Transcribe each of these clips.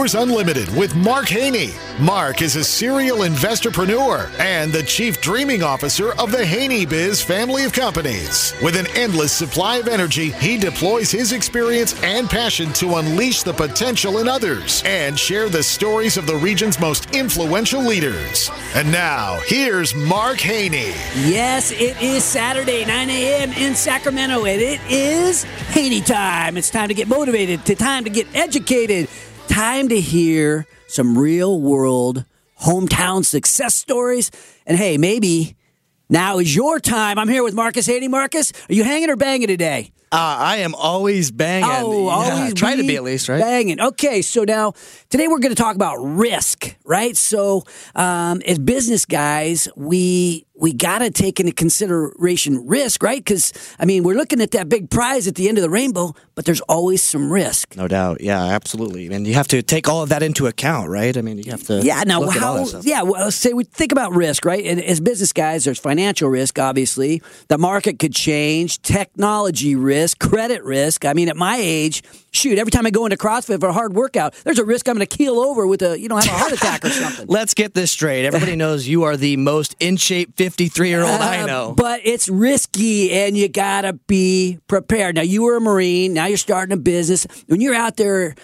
Entrepreneurs Unlimited with Mark Haney. Mark is a serial investorpreneur and the chief dreaming officer of the Haney Biz family of companies. With an endless supply of energy, he deploys his experience and passion to unleash the potential in others and share the stories of the region's most influential leaders. And now, here's Mark Haney. Yes, it is Saturday, 9 a.m. in Sacramento, and it is Haney time. It's time to get motivated, time to get educated, time to hear some real-world hometown success stories. And hey, maybe now is your time. I'm here with Marcus Haney. Marcus, are you hanging or banging today? I am always banging. Oh, always try to be at least, right? Banging. Okay, so now today we're going to talk about risk, right? So as business guys, we got to take into consideration risk, right? Because, I mean, we're looking at that big prize at the end of the rainbow, but there's always some risk. No doubt. Yeah, absolutely. And you have to take all of that into account, right? I mean, you have to look at all that stuff. Yeah, well, say we think about risk, right? And as business guys, there's financial risk, obviously. The market could change, technology risk, credit risk. I mean, at my age, shoot, every time I go into CrossFit for a hard workout, there's a risk I'm going to keel over with have a heart attack or something. Let's get this straight. Everybody knows you are the most in shape 53-year-old I know. But it's risky, and you got to be prepared. Now, you were a Marine. Now you're starting a business. When you're out there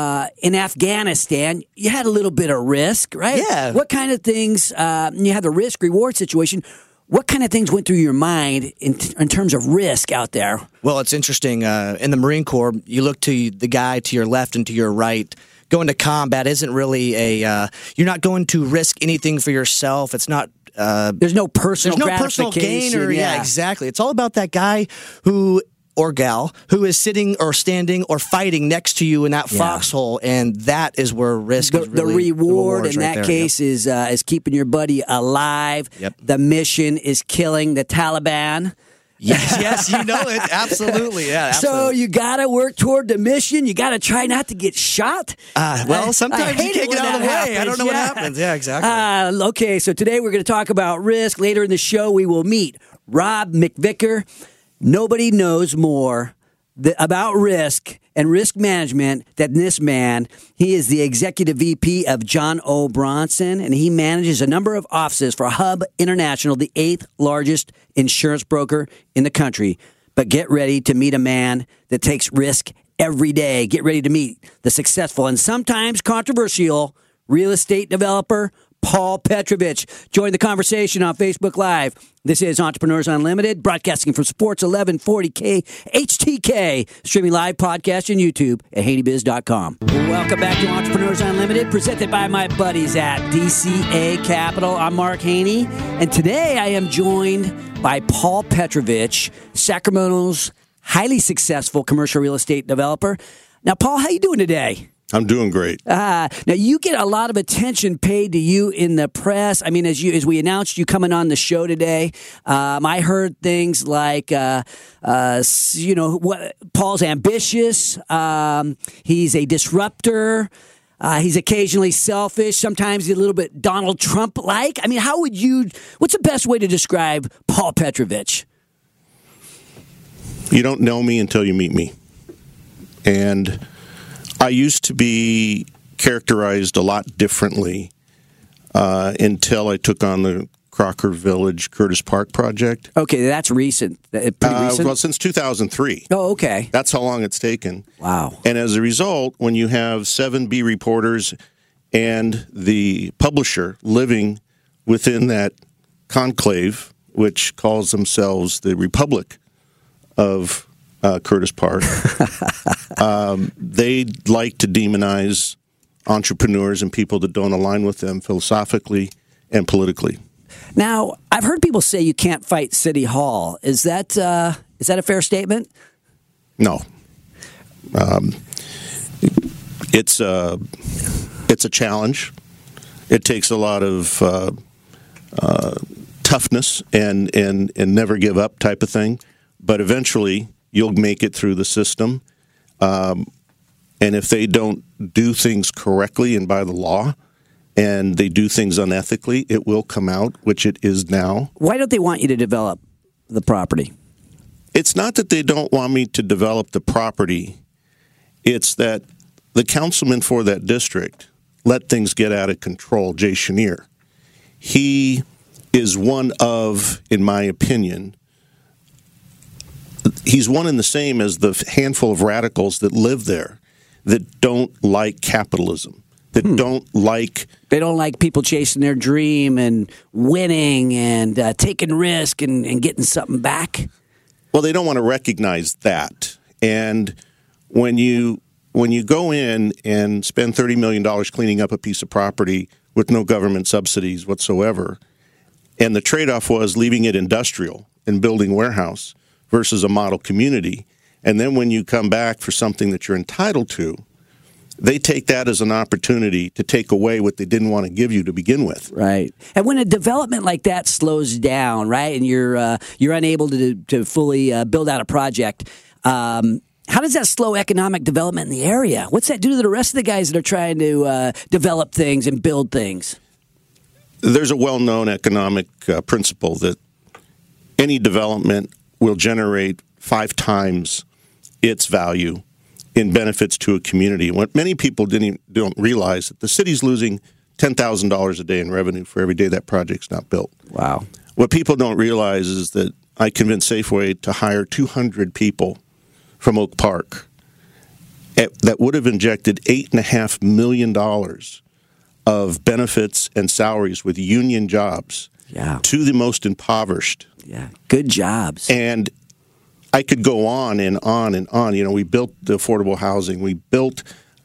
in Afghanistan, you had a little bit of risk, right? Yeah. What kind of things, you had the risk-reward situation. What kind of things went through your mind in terms of risk out there? Well, it's interesting. In the Marine Corps, you look to the guy to your left and to your right. Going to combat isn't really you're not going to risk anything for yourself. It's not. There's no personal gain yeah, exactly. It's all about that guy who or gal who is sitting or standing or fighting next to you in that foxhole, and that is where risk is really, the reward in that right case is keeping your buddy alive. Yep. The mission is killing the Taliban. Yes, you know it. Absolutely, yeah. Absolutely. So you got to work toward the mission. You got to try not to get shot. Well, sometimes you can't get out of the way. Happens. I don't know what happens. Yeah, exactly. Okay, so today we're going to talk about risk. Later in the show, we will meet Rob McVicker. Nobody knows more about risk and risk management than this man. He is the executive VP of John O. Bronson, and he manages a number of offices for Hub International, the 8th largest insurance broker in the country. But get ready to meet a man that takes risk every day. Get ready to meet the successful and sometimes controversial real estate developer, Paul Petrovich. Join the conversation on Facebook Live. This is Entrepreneurs Unlimited, broadcasting from Sports 1140K HTK, streaming live podcast on YouTube at HaneyBiz.com. Welcome back to Entrepreneurs Unlimited, presented by my buddies at DCA Capital. I'm Mark Haney, and today I am joined by Paul Petrovich, Sacramento's highly successful commercial real estate developer. Now, Paul, how you doing today? I'm doing great. Now, you get a lot of attention paid to you in the press. I mean, as we announced you coming on the show today, I heard things like, Paul's ambitious. He's a disruptor. He's occasionally selfish. Sometimes he's a little bit Donald Trump-like. I mean, what's the best way to describe Paul Petrovich? You don't know me until you meet me. And I used to be characterized a lot differently until I took on the Crocker Village Curtis Park project. Okay, that's recent. Pretty recent? Well, since 2003. Oh, okay. That's how long it's taken. Wow. And as a result, when you have 7 B reporters and the publisher living within that conclave, which calls themselves the Republic of Curtis Park, they like to demonize entrepreneurs and people that don't align with them philosophically and politically. Now, I've heard people say you can't fight City Hall. Is that a fair statement? No. It's a challenge. It takes a lot of toughness and never give up type of thing. But eventually, you'll make it through the system. And if they don't do things correctly and by the law, and they do things unethically, it will come out, which it is now. Why don't they want you to develop the property? It's not that they don't want me to develop the property. It's that the councilman for that district let things get out of control, Jay Chenier. He is one of, in my opinion, he's one and the same as the handful of radicals that live there that don't like capitalism, that They don't like people chasing their dream and winning and taking risk and getting something back. Well, they don't want to recognize that. And when you go in and spend $30 million cleaning up a piece of property with no government subsidies whatsoever, and the trade-off was leaving it industrial and building warehouse versus a model community, and then when you come back for something that you're entitled to, they take that as an opportunity to take away what they didn't want to give you to begin with. Right. And when a development like that slows down, right, and you're unable to fully build out a project, how does that slow economic development in the area? What's that do to the rest of the guys that are trying to develop things and build things? There's a well-known economic principle that any development will generate 5 times its value in benefits to a community. What many people don't realize that the city's losing $10,000 a day in revenue for every day that project's not built. Wow. What people don't realize is that I convinced Safeway to hire 200 people from Oak Park that would have injected $8.5 million of benefits and salaries with union jobs to the most impoverished. Yeah, good jobs. And I could go on and on and on. You know, we built the affordable housing. We built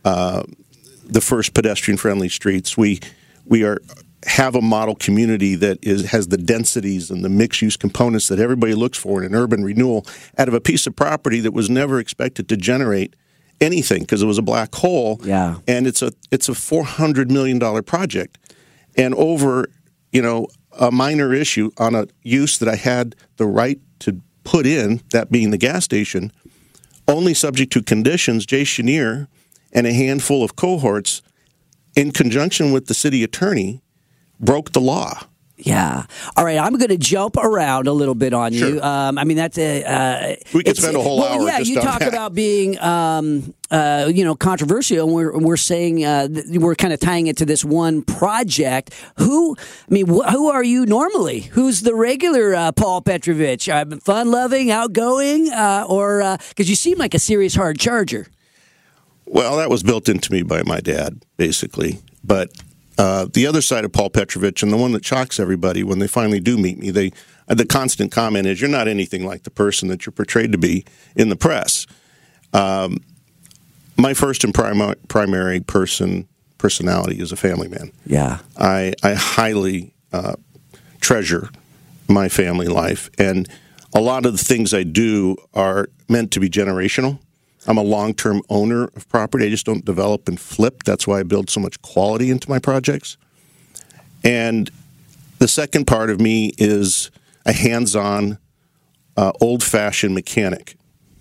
the first pedestrian-friendly streets. We have a model community that has the densities and the mixed-use components that everybody looks for in an urban renewal out of a piece of property that was never expected to generate anything because it was a black hole. Yeah. And it's a $400 million project. And over, a minor issue on a use that I had the right to put in, that being the gas station, only subject to conditions, Jay Chenier and a handful of cohorts, in conjunction with the city attorney, broke the law. Yeah. All right. I'm going to jump around a little bit on you. That's we could spend a whole hour. Yeah, just you on talk that. about being, controversial, and we're saying we're kind of tying it to this one project. Who are you normally? Who's the regular Paul Petrovich? Fun-loving, outgoing, or because you seem like a serious hard charger? Well, that was built into me by my dad, basically, but. The other side of Paul Petrovich, and the one that shocks everybody when they finally do meet me, the constant comment is, you're not anything like the person that you're portrayed to be in the press. My first and primary personality is a family man. Yeah. I highly treasure my family life, and a lot of the things I do are meant to be generational. I'm a long-term owner of property. I just don't develop and flip. That's why I build so much quality into my projects. And the second part of me is a hands-on, old-fashioned mechanic.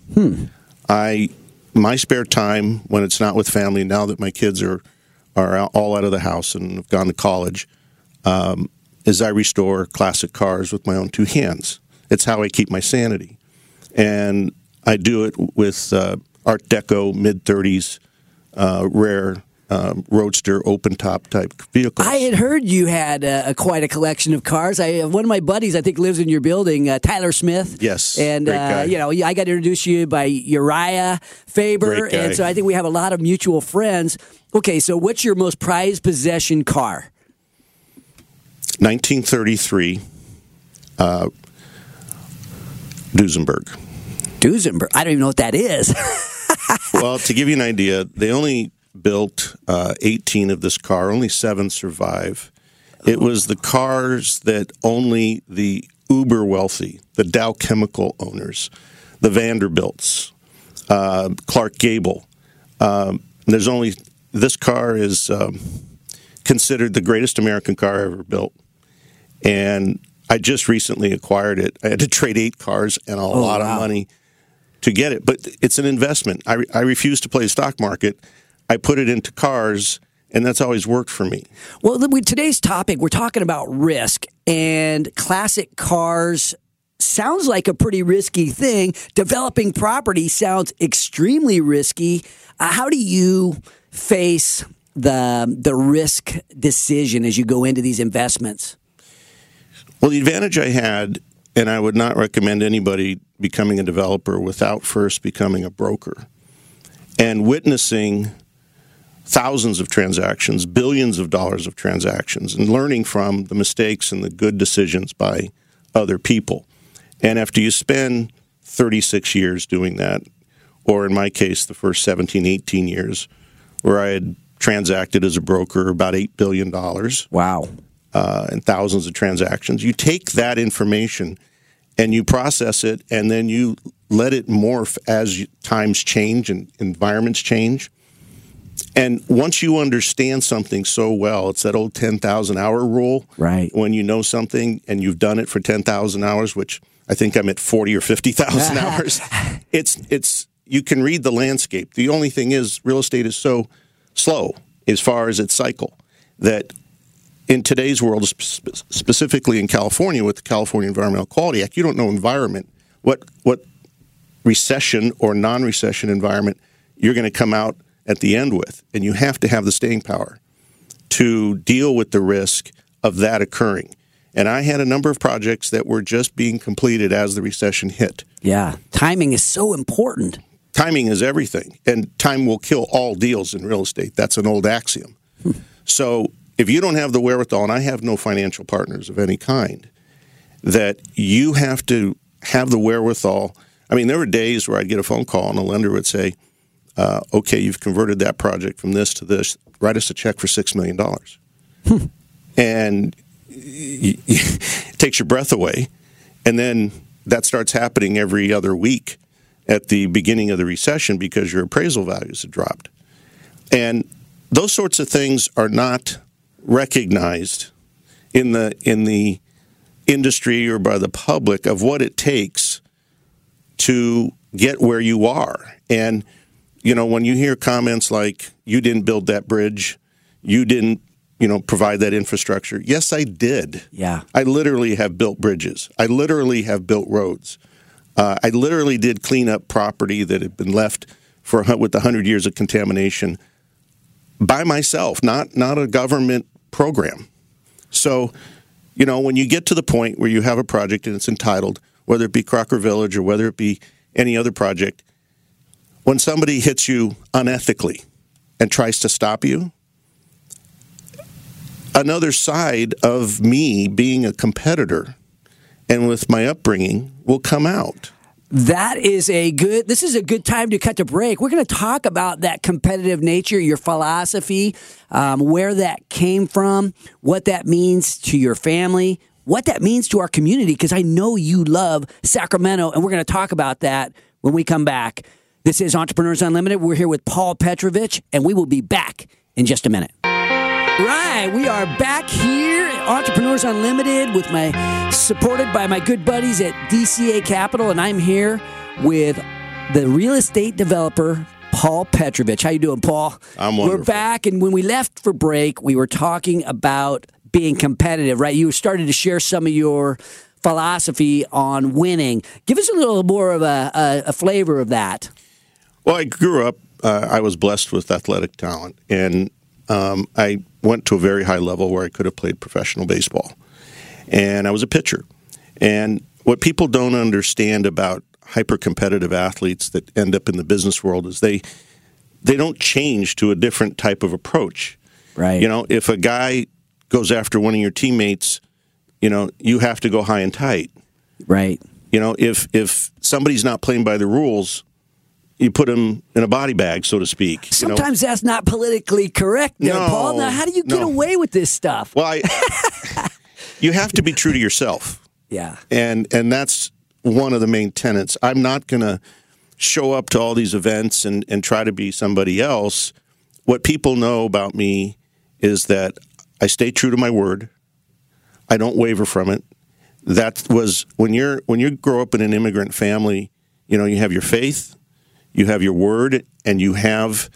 My spare time, when it's not with family, now that my kids are all out of the house and have gone to college, is I restore classic cars with my own 2 hands. It's how I keep my sanity. And I do it with Art Deco, mid-30s, rare roadster, open-top type vehicles. I had heard you had quite a collection of cars. One of my buddies, I think, lives in your building, Tyler Smith. Yes, and great guy. I got to introduce you by Uriah Faber, Great guy. and so I think we have a lot of mutual friends. Okay, so what's your most prized possession car? 1933, Duesenberg. Duesenberg. I don't even know what that is. Well, to give you an idea, they only built 18 of this car. Only 7 survive. It was the cars that only the uber wealthy, the Dow Chemical owners, the Vanderbilts, Clark Gable. This car is considered the greatest American car ever built. And I just recently acquired it. I had to trade 8 cars and a lot of money to get it. But it's an investment. I refuse to play the stock market. I put it into cars, and that's always worked for me. Well, with today's topic, we're talking about risk, and classic cars sounds like a pretty risky thing. Developing property sounds extremely risky. How do you face the risk decision as you go into these investments? Well, the advantage I had, and I would not recommend anybody becoming a developer without first becoming a broker and witnessing thousands of transactions, billions of dollars of transactions, and learning from the mistakes and the good decisions by other people. And after you spend 36 years doing that, or in my case, the first 17, 18 years, where I had transacted as a broker about $8 billion. Wow. And thousands of transactions. You take that information and you process it, and then you let it morph as times change and environments change. And once you understand something so well, it's that old 10,000-hour rule. Right. When you know something and you've done it for 10,000 hours, which I think I'm at 40 or 50,000 hours, it's you can read the landscape. The only thing is real estate is so slow as far as its cycle that in today's world, specifically in California with the California Environmental Quality Act, you don't know environment, what recession or non-recession environment you're going to come out at the end with. And you have to have the staying power to deal with the risk of that occurring. And I had a number of projects that were just being completed as the recession hit. Yeah. Timing is so important. Timing is everything. And time will kill all deals in real estate. That's an old axiom. So if you don't have the wherewithal, and I have no financial partners of any kind, that you have to have the wherewithal. I mean, there were days where I'd get a phone call and a lender would say, okay, you've converted that project from this to this. Write us a check for $6 million. And it takes your breath away. And then that starts happening every other week at the beginning of the recession because your appraisal values have dropped. And those sorts of things are not recognized in the industry or by the public of what it takes to get where you are. And when you hear comments like, you didn't build that bridge, you didn't, provide that infrastructure. Yes, I did. Yeah. I literally have built bridges. I literally have built roads. I literally did clean up property that had been left with 100 years of contamination by myself, not a government program. So, when you get to the point where you have a project and it's entitled, whether it be Crocker Village or whether it be any other project, when somebody hits you unethically and tries to stop you, another side of me being a competitor and with my upbringing will come out. This is a good time to cut to break. We're going to talk about that competitive nature, your philosophy, where that came from, what that means to your family, what that means to our community, because I know you love Sacramento, and we're going to talk about that when we come back. This is Entrepreneurs Unlimited. We're here with Paul Petrovich, and we will be back in just a minute. Right, we are back here at Entrepreneurs Unlimited supported by my good buddies at DCA Capital, and I'm here with the real estate developer, Paul Petrovich. How you doing, Paul? I'm wonderful. We're back, and when we left for break, we were talking about being competitive, right? You started to share some of your philosophy on winning. Give us a little more of a flavor of that. Well, I grew up, I was blessed with athletic talent, and I went to a very high level where I could have played professional baseball. And I was a pitcher. And what people don't understand about hyper-competitive athletes that end up in the business world is they don't change to a different type of approach. Right. If a guy goes after one of your teammates, you have to go high and tight. Right. If somebody's not playing by the rules, you put them in a body bag, so to speak. Sometimes that's not politically correct there, Paul. Now, how do you get away with this stuff? Well, you have to be true to yourself. Yeah. And that's one of the main tenets. I'm not going to show up to all these events and try to be somebody else. What people know about me is that I stay true to my word. I don't waver from it. That was when you grow up in an immigrant family, you have your faith, you have your word, and you have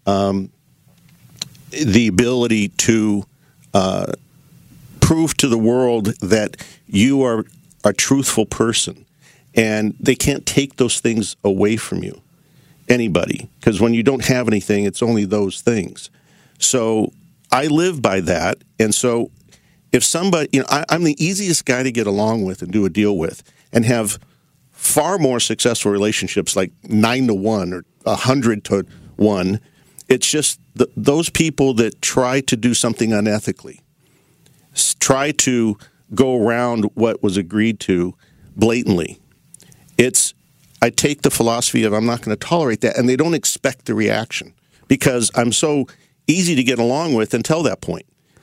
the ability to prove to the world that you are a truthful person. And they can't take those things away from you, anybody, because when you don't have anything, it's only those things. So I live by that. And so if somebody, I'm the easiest guy to get along with and do a deal with and have far more successful relationships, like 9-to-1 or 100-to-1. It's just those people that try to do something unethically, try to go around what was agreed to blatantly. I take the philosophy of I'm not going to tolerate that, and they don't expect the reaction because I'm so easy to get along with until that point.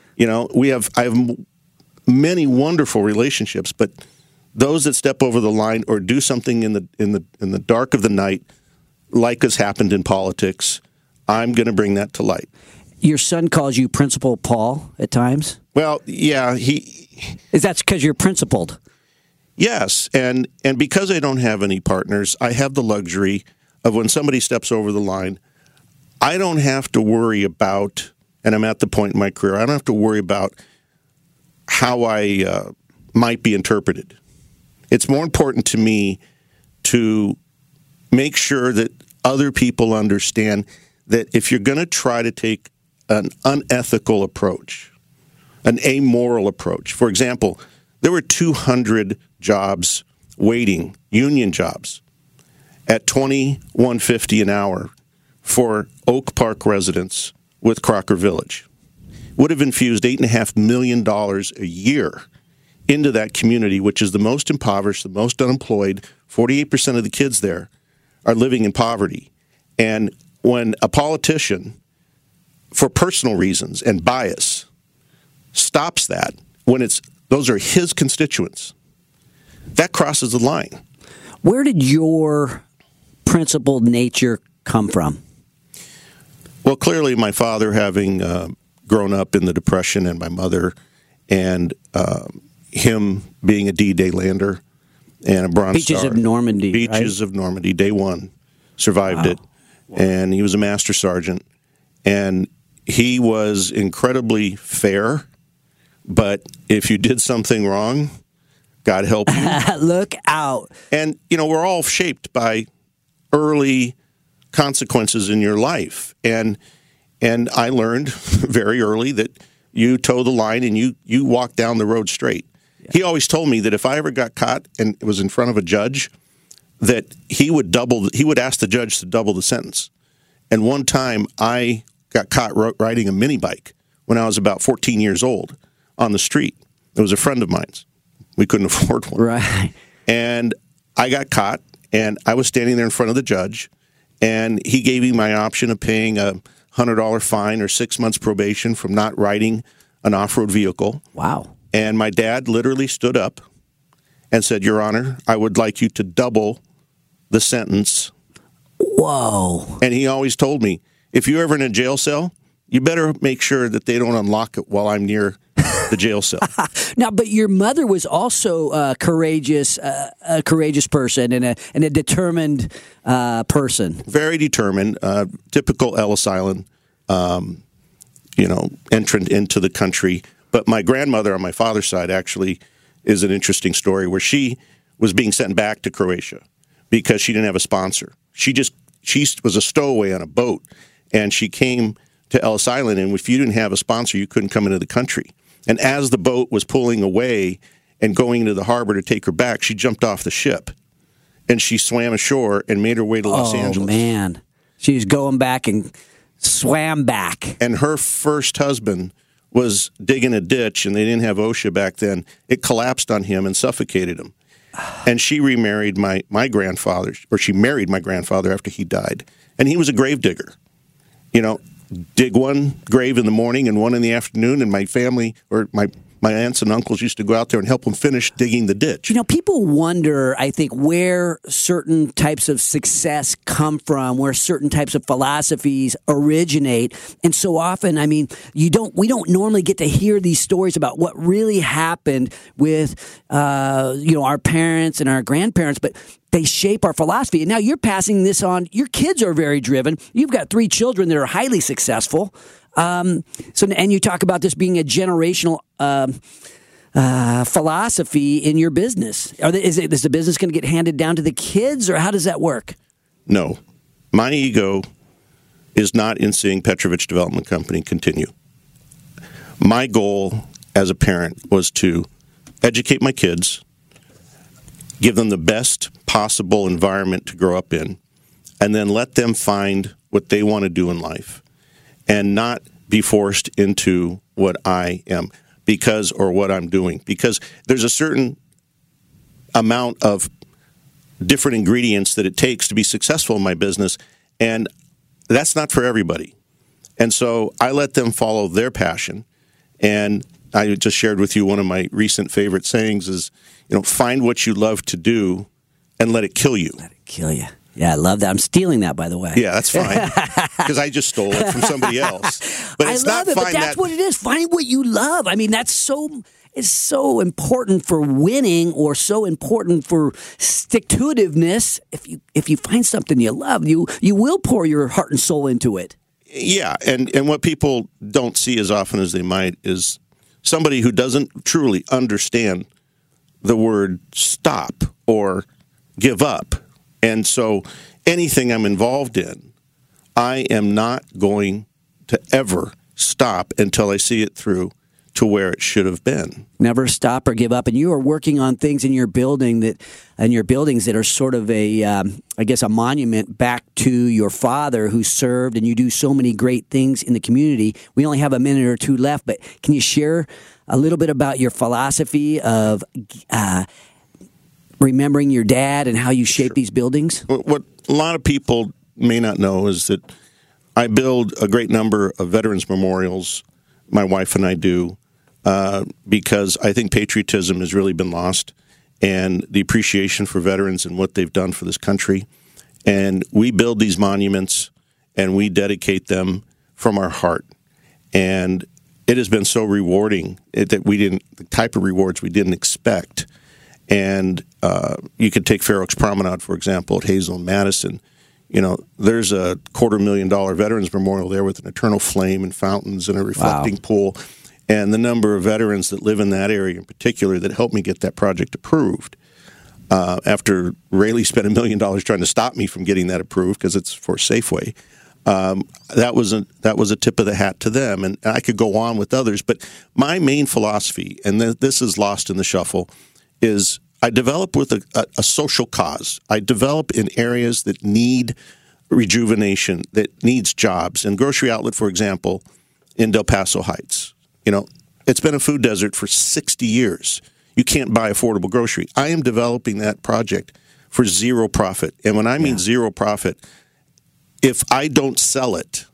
I have many wonderful relationships, but those that step over the line or do something in the dark of the night, like has happened in politics, I'm going to bring that to light. Your son calls you Principal Paul at times? Well, yeah, Is that because you're principled? Yes, and because I don't have any partners, I have the luxury of when somebody steps over the line, I don't have to worry about, and I'm at the point in my career, I don't have to worry about how I might be interpreted. It's more important to me to make sure that other people understand that if you're going to try to take an unethical approach, an amoral approach, for example, there were 200 jobs waiting, union jobs, at $21.50 an hour for Oak Park residents with Crocker Village. Would have infused $8.5 million a year into that community, which is the most impoverished, the most unemployed. 48% of the kids there are living in poverty. And when a politician, for personal reasons and bias, stops that, when those are his constituents, that crosses the line. Where did your principled nature come from? Well, clearly my father having grown up in the Depression and my mother and him being a D-Day lander and a Bronze Star. Beaches of Normandy, Beaches of Normandy, day one, survived it. And he was a master sergeant. And he was incredibly fair, but if you did something wrong, God help you. Look out. And, we're all shaped by early consequences in your life. And I learned very early that you toe the line and you walk down the road straight. Yeah. He always told me that if I ever got caught and it was in front of a judge, that he would ask the judge to double the sentence. And one time I got caught riding a mini bike when I was about 14 years old on the street. It was a friend of mine's. We couldn't afford one. Right. And I got caught, and I was standing there in front of the judge, and he gave me my option of paying a $100 fine or 6 months probation from not riding an off-road vehicle. Wow. And my dad literally stood up and said, Your Honor, I would like you to double the sentence. Whoa. And he always told me, if you're ever in a jail cell, you better make sure that they don't unlock it while I'm near the jail cell. Now, but your mother was also a courageous person and a determined person. Very determined, typical Ellis Island, entrant into the country. But my grandmother on my father's side actually is an interesting story where she was being sent back to Croatia because she didn't have a sponsor. She was a stowaway on a boat, and she came to Ellis Island, and if you didn't have a sponsor, you couldn't come into the country. And as the boat was pulling away and going into the harbor to take her back, she jumped off the ship, and she swam ashore and made her way to Los Angeles. Oh, man. She was going back and swam back. And her first husband was digging a ditch, and they didn't have OSHA back then. It collapsed on him and suffocated him. And she remarried my grandfather, or she married my grandfather after he died. And he was a grave digger. Dig one grave in the morning and one in the afternoon, and my family, or my aunts and uncles used to go out there and help them finish digging the ditch. People wonder, I think, where certain types of success come from, where certain types of philosophies originate. And so often, we don't normally get to hear these stories about what really happened with, our parents and our grandparents, but they shape our philosophy. And now you're passing this on. Your kids are very driven. You've got 3 children that are highly successful. And you talk about this being a generational philosophy in your business? Is the business going to get handed down to the kids, or how does that work? No. My ego is not in seeing Petrovich Development Company continue. My goal as a parent was to educate my kids, give them the best possible environment to grow up in, and then let them find what they want to do in life and not be forced into what I am or what I'm doing. Because there's a certain amount of different ingredients that it takes to be successful in my business, and that's not for everybody. And so I let them follow their passion. And I just shared with you one of my recent favorite sayings is, find what you love to do and let it kill you. Let it kill you. Yeah, I love that. I'm stealing that, by the way. Yeah, that's fine. Because I just stole it from somebody else. But it's not fine. But that's what it is. Find what you love. I mean, it's so important for winning, or so important for stick-to-itiveness. If you find something you love, you will pour your heart and soul into it. Yeah, and what people don't see as often as they might is somebody who doesn't truly understand the word stop or give up. And so anything I'm involved in, I am not going to ever stop until I see it through to where it should have been. Never stop or give up. And you are working on things in your buildings that are sort of a monument back to your father who served, and you do so many great things in the community. We only have a minute or two left, but can you share a little bit about your philosophy of remembering your dad and how you shape these buildings? What a lot of people may not know is that I build a great number of veterans memorials. My wife and I do. Because I think patriotism has really been lost, and the appreciation for veterans and what they've done for this country. And we build these monuments, and we dedicate them from our heart. And it has been so rewarding that the type of rewards we didn't expect. And you could take Fair Oaks Promenade, for example, at Hazel and Madison. There's a $250,000 Veterans Memorial there with an eternal flame and fountains and a reflecting pool. And the number of veterans that live in that area in particular that helped me get that project approved. After Rayleigh spent $1 million trying to stop me from getting that approved because it's for Safeway, that was a tip of the hat to them. And I could go on with others. But my main philosophy, and this is lost in the shuffle, is I develop with a social cause. I develop in areas that need rejuvenation, that needs jobs. And Grocery Outlet, for example, in Del Paso Heights. It's been a food desert for 60 years. You can't buy affordable grocery. I am developing that project for zero profit. And when I mean zero profit, if I don't sell it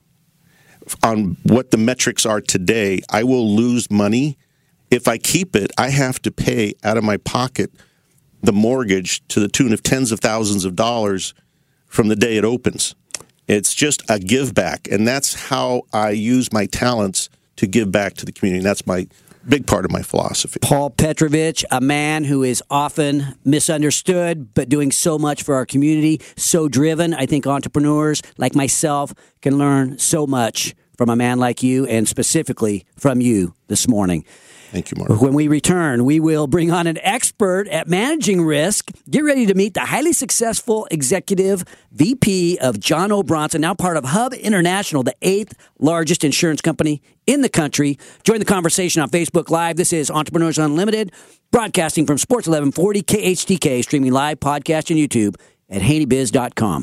on what the metrics are today, I will lose money. If I keep it, I have to pay out of my pocket the mortgage to the tune of tens of thousands of dollars from the day it opens. It's just a give back. And that's how I use my talents to give back to the community. That's my big part of my philosophy. Paul Petrovich, a man who is often misunderstood, but doing so much for our community, so driven. I think entrepreneurs like myself can learn so much from a man like you, and specifically from you this morning. Thank you, Mark. When we return, we will bring on an expert at managing risk. Get ready to meet the highly successful executive VP of John O. Bronson, now part of Hub International, the 8th largest insurance company in the country. Join the conversation on Facebook Live. This is Entrepreneurs Unlimited, broadcasting from Sports 1140 KHTK, streaming live, podcast, and YouTube at HaneyBiz.com.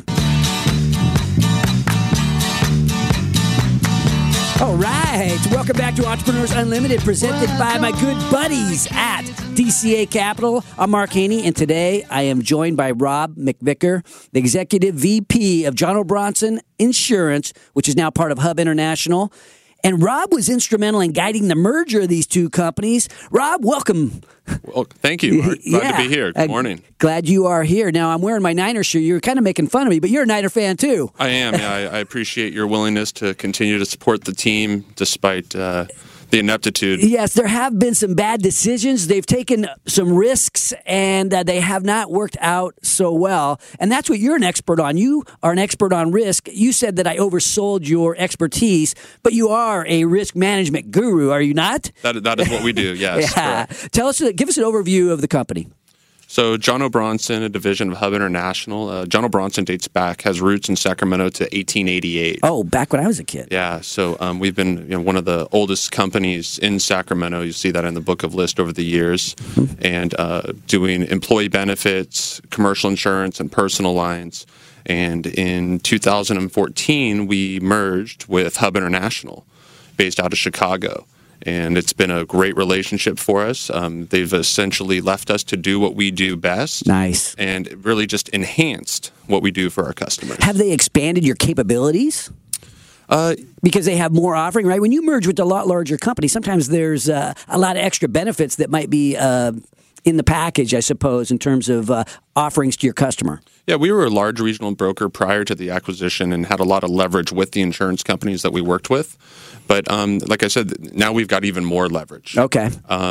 All right. Welcome back to Entrepreneurs Unlimited, presented by my good buddies at DCA Capital. I'm Mark Haney, and today I am joined by Rob McVicker, the Executive VP of John O. Bronson Insurance, which is now part of Hub International. And Rob was instrumental in guiding the merger of these two companies. Rob, welcome. Well, thank you, Mark. Glad to be here. Good morning. Glad you are here. Now, I'm wearing my Niner shirt. You're kind of making fun of me, but you're a Niner fan, too. I am. Yeah, I appreciate your willingness to continue to support the team despite the the ineptitude. Yes, there have been some bad decisions. They've taken some risks, and they have not worked out so well. And that's what you're an expert on. You are an expert on risk. You said that I oversold your expertise, but you are a risk management guru, are you not? That is what we do, yes. Yeah. Give us an overview of the company. So John O'Bronson, a division of Hub International. John O'Bronson has roots in Sacramento to 1888. Oh, back when I was a kid. Yeah, so we've been one of the oldest companies in Sacramento. You see that in the book of list over the years, and doing employee benefits, commercial insurance, and personal lines. And in 2014, we merged with Hub International, based out of Chicago. And it's been a great relationship for us. They've essentially left us to do what we do best. Nice. And really just enhanced what we do for our customers. Have they expanded your capabilities? Because they have more offering, right? When you merge with a lot larger company, sometimes there's a lot of extra benefits that might be in the package, I suppose, in terms of offerings to your customer. Yeah, we were a large regional broker prior to the acquisition and had a lot of leverage with the insurance companies that we worked with. But like I said, now we've got even more leverage. Okay.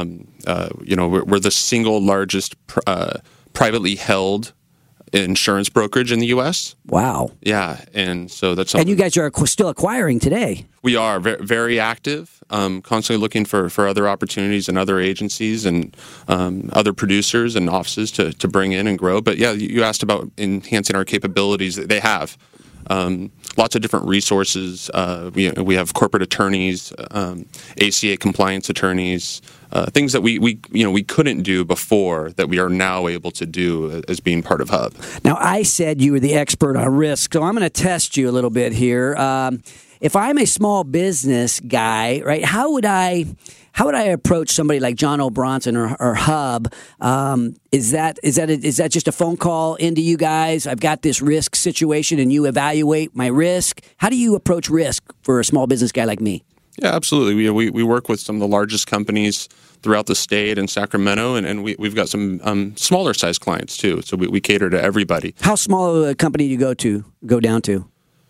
We're the single largest privately held insurance brokerage in the U.S. Wow. Yeah, and so that's. And you guys are still acquiring today. We are very active, constantly looking for other opportunities and other agencies and other producers and offices to bring in and grow. But yeah, you asked about enhancing our capabilities. They have. Lots of different resources. We have corporate attorneys, ACA compliance attorneys, things that we couldn't do before that we are now able to do as being part of Hub. Now, I said you were the expert on risk, so I'm going to test you a little bit here. If I'm a small business guy, right, how would I approach somebody like John O'Bronson or Hub? Is that just a phone call into you guys? I've got this risk situation, and you evaluate my risk. How do you approach risk for a small business guy like me? Yeah, absolutely. We work with some of the largest companies throughout the state and Sacramento, and we've got some smaller size clients too. So we cater to everybody. How small a company do you go down to?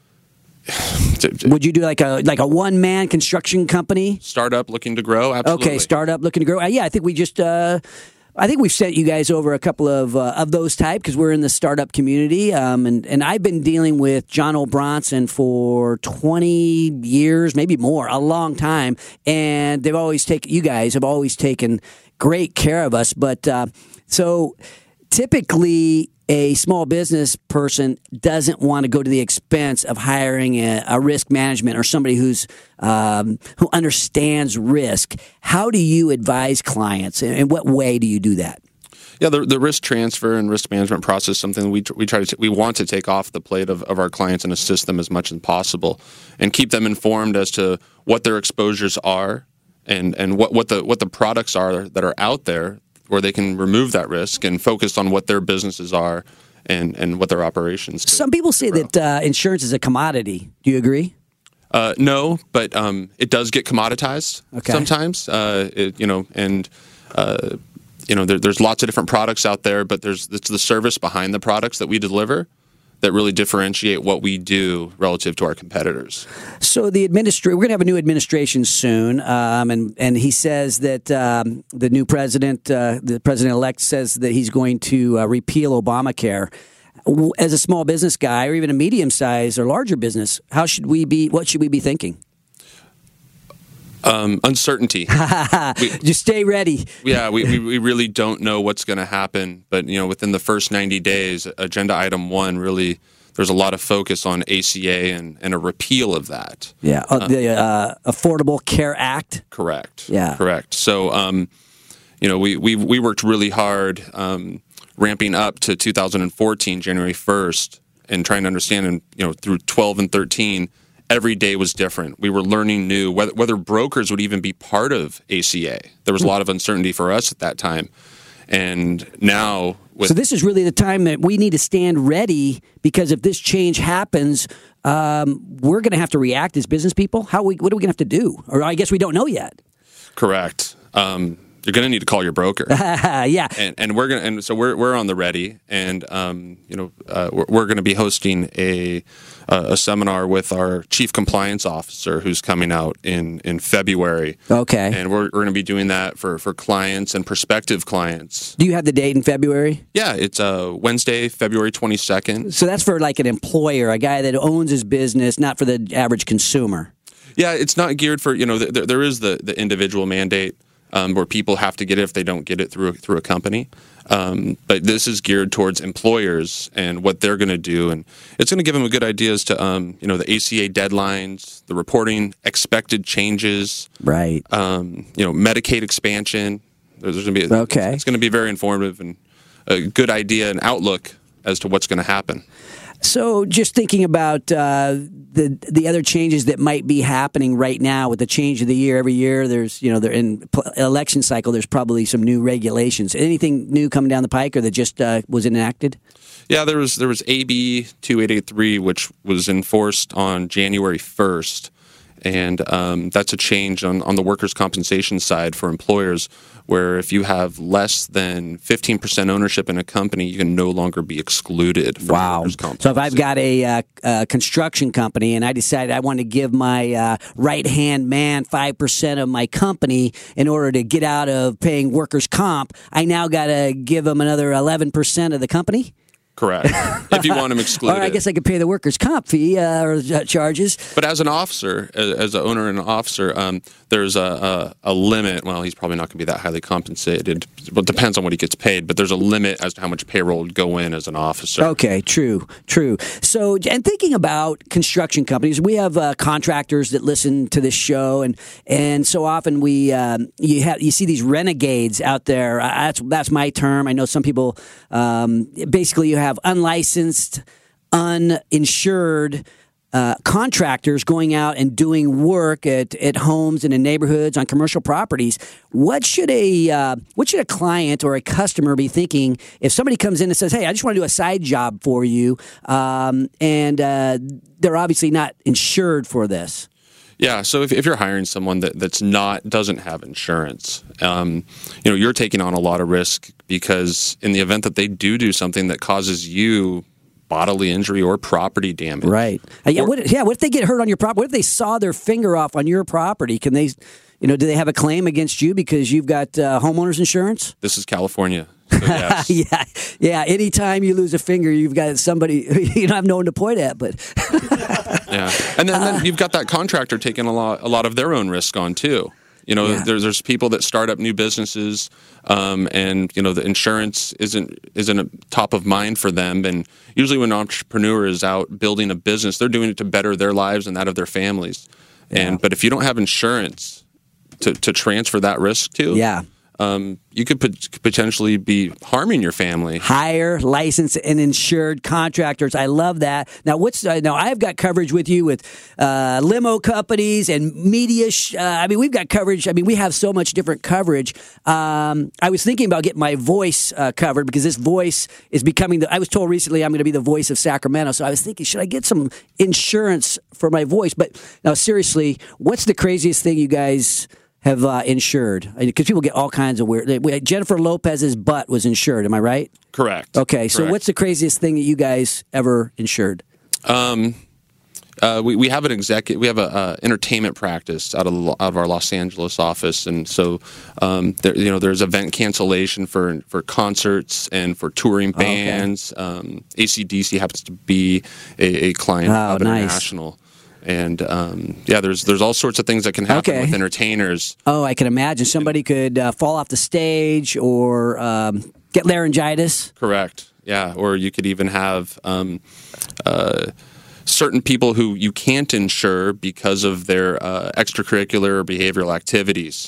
Would you do like a one-man construction company? Startup looking to grow, absolutely. Okay, startup looking to grow. Yeah, I think we've sent you guys over a couple of those type because we're in the startup community. And I've been dealing with John O'Bronson for 20 years, maybe more, a long time. And you guys have always taken great care of us. But so typically, a small business person doesn't want to go to the expense of hiring a risk management or somebody who understands risk. How do you advise clients? In what way do you do that? Yeah, the risk transfer and risk management process is something we want to take off the plate of our clients and assist them as much as possible, and keep them informed as to what their exposures are and what the products are that are out there, where they can remove that risk and focus on what their businesses are and what their operations do. Some people say that insurance is a commodity. Do you agree? No, but it does get commoditized sometimes. There's lots of different products out there, but it's the service behind the products that we deliver that really differentiate what we do relative to our competitors. So we're going to have a new administration soon, and he says that the new president, the president-elect, says that he's going to repeal Obamacare. As a small business guy, or even a medium-sized or larger business, what should we be thinking? Uncertainty. Just stay ready. Yeah, we really don't know what's going to happen. But, within the first 90 days, Agenda Item 1, really, there's a lot of focus on ACA and a repeal of that. Yeah, the Affordable Care Act? Correct. Yeah. Correct. So, we worked really hard ramping up to 2014, January 1st, and trying to understand, and through 12 and 13, every day was different. We were learning new, whether brokers would even be part of ACA. There was a lot of uncertainty for us at that time. And now... So this is really the time that we need to stand ready, because if this change happens, we're going to have to react as business people. What are we going to have to do? Or I guess we don't know yet. Correct. you're going to need to call your broker. Yeah. And so we're on the ready, and we're going to be hosting a seminar with our chief compliance officer who's coming out in February. Okay. And we're going to be doing that for clients and prospective clients. Do you have the date in February? Yeah, it's Wednesday, February 22nd. So that's for like an employer, a guy that owns his business, not for the average consumer. Yeah, it's not geared for, there is the individual mandate where people have to get it if they don't get it through a company. But this is geared towards employers and what they're going to do. And it's going to give them a good idea as to, the ACA deadlines, the reporting, expected changes. Right. Medicaid expansion. There's going to be It's going to be very informative and a good idea and outlook as to what's going to happen. So just thinking about the other changes that might be happening right now with the change of the year, every year there's, they're in election cycle, there's probably some new regulations. Anything new coming down the pike or that just was enacted? Yeah, there was AB 2883, which was enforced on January 1st. And that's a change on the workers' compensation side for employers, where if you have less than 15% ownership in a company, you can no longer be excluded from workers' compensation. So if I've got a construction company and I decided I want to give my right-hand man 5% of my company in order to get out of paying workers' comp, I now got to give them another 11% of the company? Correct. If you want them excluded. Or I guess I could pay the workers' comp fee or charges. But as an officer, as an owner and an officer, there's a limit. Well, he's probably not going to be that highly compensated. Well, it depends on what he gets paid, but there's a limit as to how much payroll would go in as an officer. Okay, true. So, and thinking about construction companies, we have contractors that listen to this show, and so often you see these renegades out there. That's my term. I know some people basically you have unlicensed, uninsured contractors going out and doing work at homes and in neighborhoods on commercial properties. What should a client or a customer be thinking if somebody comes in and says, "Hey, I just want to do a side job for you," and they're obviously not insured for this? Yeah, so if you're hiring someone doesn't have insurance, you're taking on a lot of risk, because in the event that they do something that causes you bodily injury or property damage. Right. What if they get hurt on your property? What if they saw their finger off on your property? Can they, do they have a claim against you because you've got homeowners insurance? This is California. So yes. Yeah. Anytime you lose a finger, you've got somebody you don't have no one to point at. But yeah, and then you've got that contractor taking a lot of their own risk on too. There's people that start up new businesses, and the insurance isn't top of mind for them. And usually, when an entrepreneur is out building a business, they're doing it to better their lives and that of their families. Yeah. But if you don't have insurance to transfer that risk to, you could potentially be harming your family. Hire licensed and insured contractors. I love that. Now, I've got coverage with you with limo companies and media. We've got coverage. We have so much different coverage. I was thinking about getting my voice covered, because this voice is becoming I was told recently I'm going to be the voice of Sacramento. So I was thinking, should I get some insurance for my voice? But now, seriously, what's the craziest thing you guys have insured? Because people get all kinds of weird. Jennifer Lopez's butt was insured. Am I right? Correct. Okay. So what's the craziest thing that you guys ever insured? We have an entertainment practice out of our Los Angeles office, and so there's event cancellation for concerts and for touring bands. Okay. AC/DC happens to be a client of International. And there's all sorts of things that can happen with entertainers. Oh, I can imagine somebody could fall off the stage or get laryngitis. Correct. Yeah, or you could even have certain people who you can't insure because of their extracurricular or behavioral activities.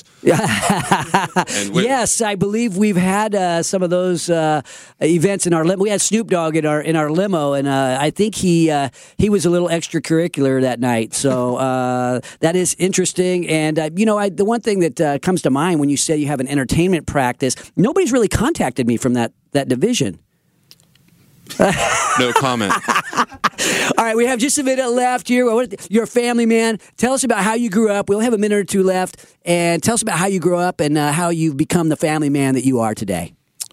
Yes, I believe we've had some of those events in our limo. We had Snoop Dogg in our limo, and I think he was a little extracurricular that night. So that is interesting. And the one thing that comes to mind when you say you have an entertainment practice, nobody's really contacted me from that division. No comment. All right, we have just a minute left here. You're a family man. Tell us about how you grew up. We'll have a minute or two left. And tell us about how you grew up and how you've become the family man that you are today.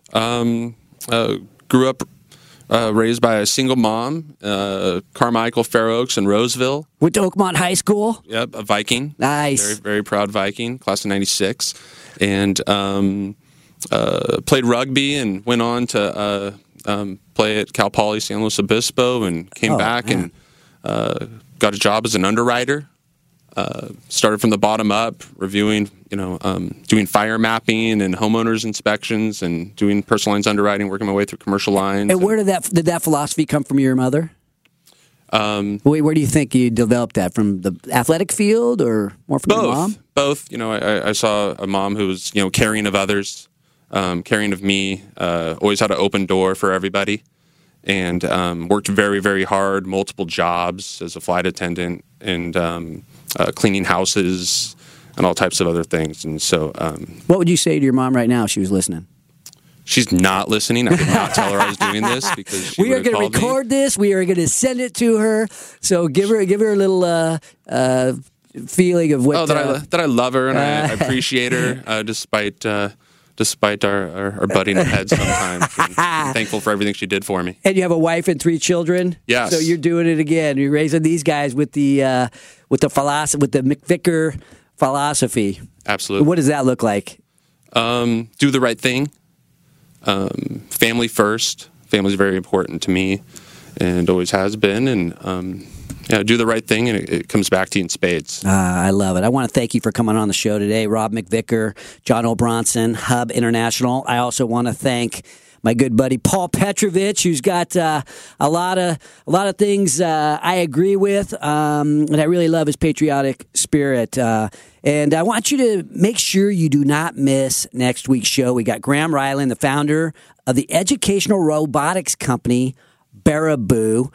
Grew up raised by a single mom, Carmichael, Fair Oaks, and Roseville. Went to Oakmont High School. Yep, a Viking. Nice. Very, very proud Viking, class of 96. And played rugby and went on to play at Cal Poly San Luis Obispo and came back and got a job as an underwriter. Started from the bottom up, reviewing, doing fire mapping and homeowners inspections and doing personal lines underwriting, working my way through commercial lines. And where did that philosophy come from your mother? Where do you think you developed that? From the athletic field or more from your mom? Both. I saw a mom who was, caring of others, caring of me, always had an open door for everybody, and worked very, very hard, multiple jobs as a flight attendant and cleaning houses and all types of other things. And so... what would you say to your mom right now if she was listening? She's not listening. I did not tell her I was doing this because she we are going to record this. We are going to send it to her. So give her a little feeling of what... that I love her and I appreciate her despite our butting of heads sometimes. I'm thankful for everything she did for me. And you have a wife and 3 children? Yes. So you're doing it again. You're raising these guys with the philosophy, with the McVicker philosophy. Absolutely. What does that look like? Do the right thing. Family first. Family is very important to me and always has been. And do the right thing, and it comes back to you in spades. I love it. I want to thank you for coming on the show today, Rob McVicker, John O'Bronson, Hub International. I also want to thank my good buddy Paul Petrovich, who's got a lot of things I agree with, and I really love his patriotic spirit. And I want you to make sure you do not miss next week's show. We got Graham Ryland, the founder of the educational robotics company Barabo,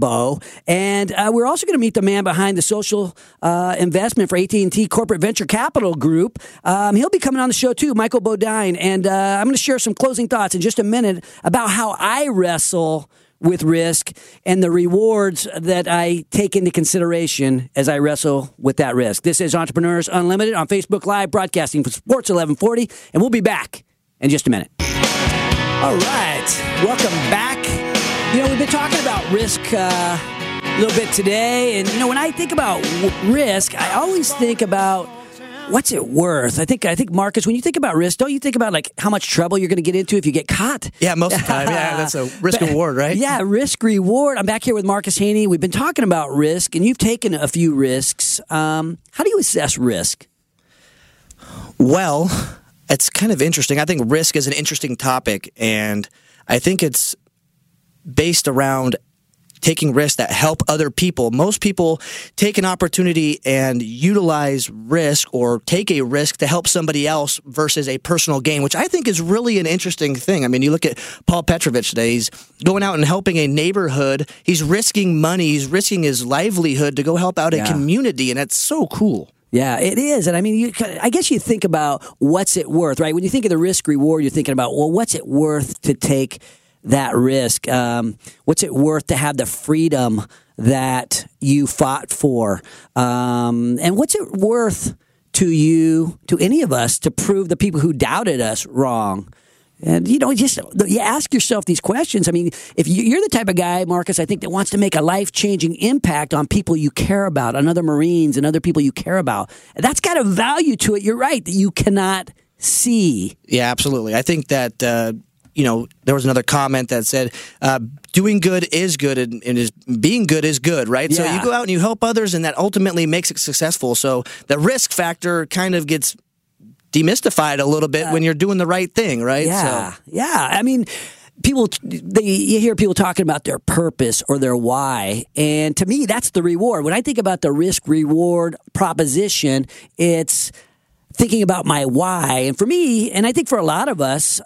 and we're also going to meet the man behind the social investment for AT&T Corporate Venture Capital Group. He'll be coming on the show too, Michael Bodine, and I'm going to share some closing thoughts in just a minute about how I wrestle with risk and the rewards that I take into consideration as I wrestle with that risk. This is Entrepreneurs Unlimited on Facebook Live, broadcasting for Sports 1140, and we'll be back in just a minute. All right, welcome back. We've been talking about risk a little bit today, and when I think about risk, I always think about what's it worth. I think Marcus, when you think about risk, don't you think about like how much trouble you're going to get into if you get caught? Yeah, most of the time. Yeah, that's a risk reward, right? Yeah, risk reward. I'm back here with Marcus Haney. We've been talking about risk, and you've taken a few risks. How do you assess risk? Well, it's kind of interesting. I think risk is an interesting topic, and I think it's based around taking risks that help other people. Most people take an opportunity and utilize risk or take a risk to help somebody else versus a personal gain, which I think is really an interesting thing. I mean, you look at Paul Petrovich today. He's going out and helping a neighborhood. He's risking money. He's risking his livelihood to go help out a community, and that's so cool. Yeah, it is. And I mean, I guess you think about what's it worth, right? When you think of the risk reward, you're thinking about, well, what's it worth to take that risk? What's it worth to have the freedom that you fought for? And what's it worth to you, to any of us, to prove the people who doubted us wrong? And, just you ask yourself these questions. I mean, if you're the type of guy, Marcus, I think that wants to make a life-changing impact on people you care about, on other Marines and other people you care about, that's got a value to it. You're right, that you cannot see. Yeah, absolutely. I think that there was another comment that said, doing good is good and being good is good, right? Yeah. So you go out and you help others, and that ultimately makes it successful. So the risk factor kind of gets demystified a little bit when you're doing the right thing, right? Yeah, yeah. I mean, you hear people talking about their purpose or their why, and to me, that's the reward. When I think about the risk-reward proposition, it's thinking about my why. And for me, and I think for a lot of us,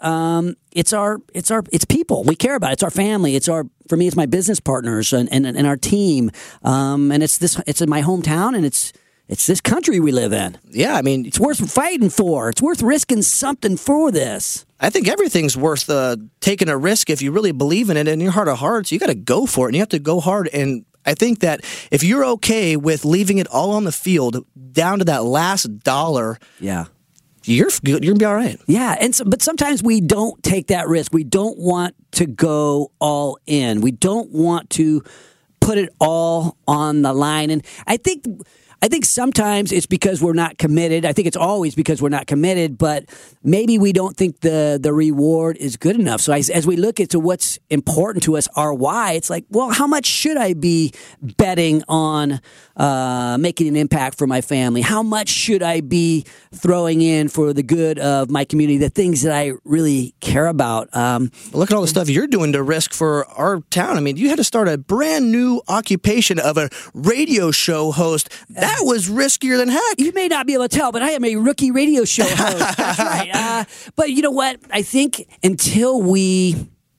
it's people we care about. It's our family. For me, it's my business partners and our team. And it's in my hometown, and it's this country we live in. Yeah, I mean, it's worth fighting for. It's worth risking something for this. I think everything's worth taking a risk if you really believe in it in your heart of hearts. You got to go for it, and you have to go hard. And I think that if you're okay with leaving it all on the field down to that last dollar, Yeah. you're good. You're gonna be all right. Yeah, but sometimes we don't take that risk. We don't want to go all in. We don't want to put it all on the line. And I think sometimes it's because we're not committed. I think it's always because we're not committed, but maybe we don't think the reward is good enough. So as we look into what's important to us, our why, it's like, well, how much should I be betting on making an impact for my family? How much should I be throwing in for the good of my community, the things that I really care about? Look at all the stuff you're doing to risk for our town. I mean, you had to start a brand new occupation of a radio show host. That was riskier than heck. You may not be able to tell, but I am a rookie radio show host. That's right. But you know what? I think until we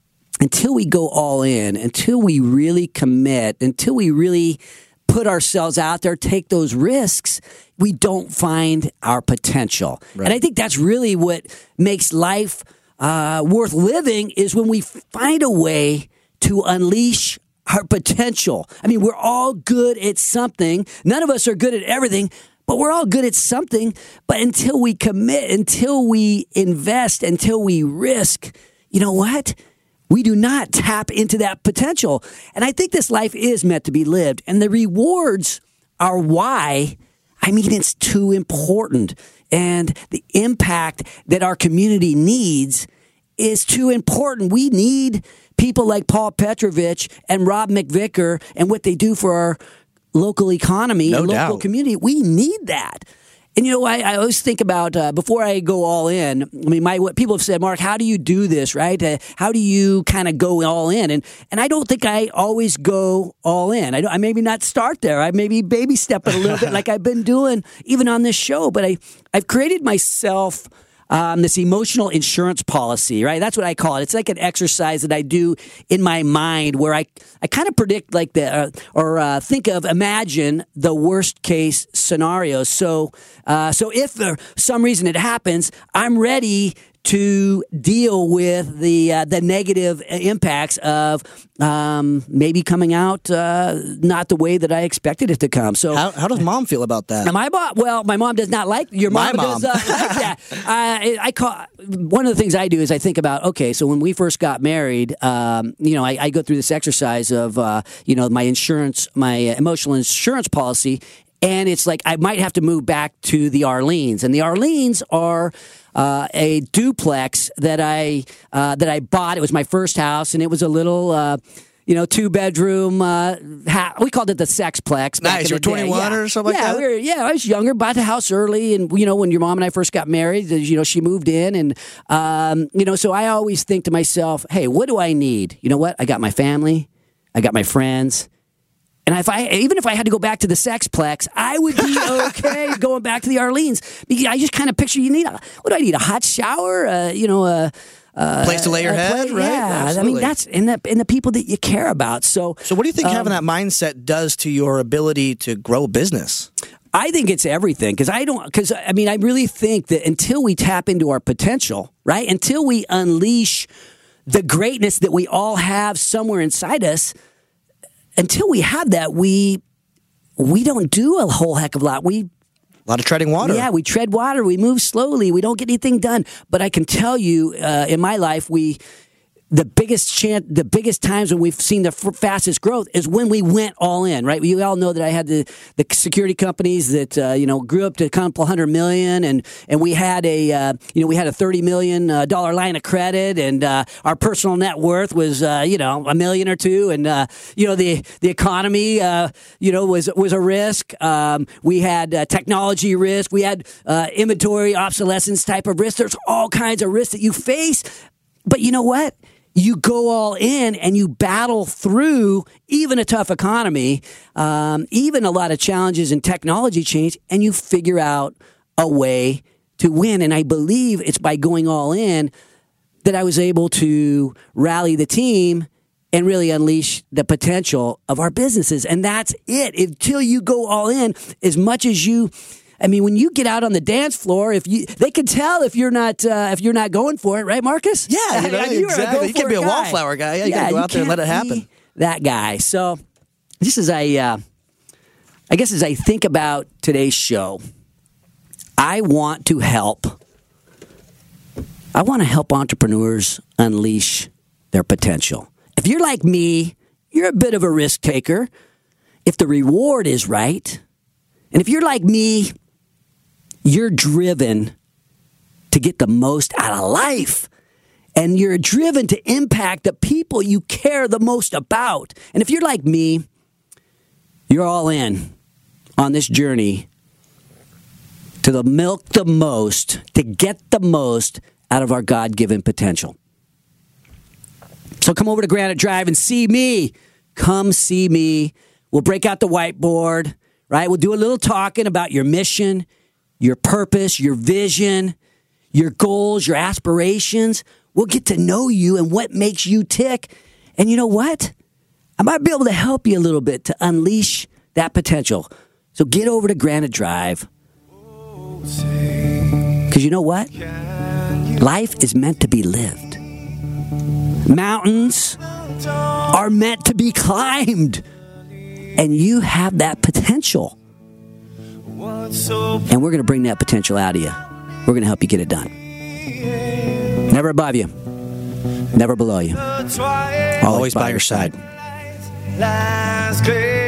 go all in, until we really commit, until we really put ourselves out there, take those risks, we don't find our potential. Right. And I think that's really what makes life worth living, is when we find a way to unleash our potential. I mean, we're all good at something. None of us are good at everything, but we're all good at something. But until we commit, until we invest, until we risk, you know what? We do not tap into that potential. And I think this life is meant to be lived. And the rewards are why. I mean, it's too important. And the impact that our community needs is too important. We need people like Paul Petrovich and Rob McVicker and what they do for our local economy and local community. We need that. And, you know, I always think about, before I go all in, I mean, what people have said, Mark, how do you do this, right? How do you kind of go all in? And I don't think I always go all in. I maybe not start there. I maybe baby step it a little bit like I've been doing even on this show. But I've created myself this emotional insurance policy, right? That's what I call it. It's like an exercise that I do in my mind where I kind of predict like imagine the worst case scenarios. So if for some reason it happens, I'm ready to deal with the negative impacts of maybe coming out not the way that I expected it to come. So how does Mom feel about that? My mom does not like your mom. Does like that. I call one of the things I do is I think about, okay, so when we first got married, I go through this exercise of my insurance, my emotional insurance policy. And it's like I might have to move back to the Arlenes, and the Arlenes are a duplex that I bought. It was my first house, and it was a little 2-bedroom. We called it the Sexplex. Nice. You were 21 or something like that? I was younger. Bought the house early, and when your mom and I first got married, she moved in, and so I always think to myself, hey, what do I need? You know what? I got my family, I got my friends. And even if I had to go back to the Sexplex, I would be okay going back to the Arlenes. Because I just kind of picture what do I need? A hot shower? Place to lay your head, right? Yeah, Absolutely. I mean that's in the people that you care about. So what do you think having that mindset does to your ability to grow a business? I think it's everything because I really think that until we tap into our potential, right? Until we unleash the greatness that we all have somewhere inside us. Until we have that, we don't do a whole heck of a lot. A lot of treading water. Yeah, we tread water. We move slowly. We don't get anything done. But I can tell you, in my life, the biggest times when we've seen the fastest growth is when we went all in, right? You all know that I had the security companies that grew up to a couple $100 million, and we had a $30 million line of credit, and our personal net worth was $1 million or $2 million, and the economy was a risk. We had technology risk. We had inventory obsolescence type of risk. There's all kinds of risks that you face, but you know what? You go all in and you battle through even a tough economy, even a lot of challenges in technology change, and you figure out a way to win. And I believe it's by going all in that I was able to rally the team and really unleash the potential of our businesses. And that's it. Until you go all in, as much as you... I mean, when you get out on the dance floor, they can tell if you're not going for it, right, Marcus? Yeah, exactly. You can be a wallflower guy. Yeah, you got to go out there and let it happen. That guy. So, just as I guess as I think about today's show, I want to help entrepreneurs unleash their potential. If you're like me, you're a bit of a risk taker if the reward is right. And if you're like me, you're driven to get the most out of life. And you're driven to impact the people you care the most about. And if you're like me, you're all in on this journey to milk the most, to get the most out of our God-given potential. So come over to Granite Drive and see me. Come see me. We'll break out the whiteboard, right? We'll do a little talking about your mission, your purpose, your vision, your goals, your aspirations. We'll get to know you and what makes you tick. And you know what? I might be able to help you a little bit to unleash that potential. So get over to Granite Drive. Because you know what? Life is meant to be lived. Mountains are meant to be climbed. And you have that potential. And we're going to bring that potential out of you. We're going to help you get it done. Never above you. Never below you. Always by your side.